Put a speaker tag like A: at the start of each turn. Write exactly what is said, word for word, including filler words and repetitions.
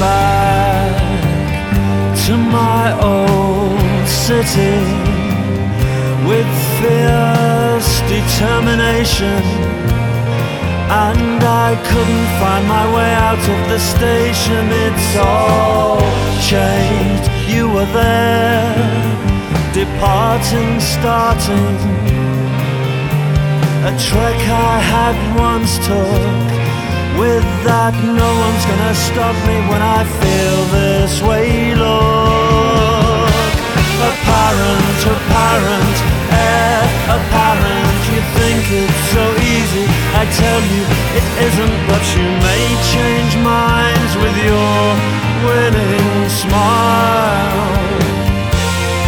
A: back to my old city with fierce determination, and I couldn't find my way out of the station. It's all changed. You were there, departing, starting a trek I had once took. With that, no one's gonna stop me when I feel this way. Look, apparent, apparent, air apparent. You think it's so easy, I tell you it isn't. But you may change minds with your winning smile.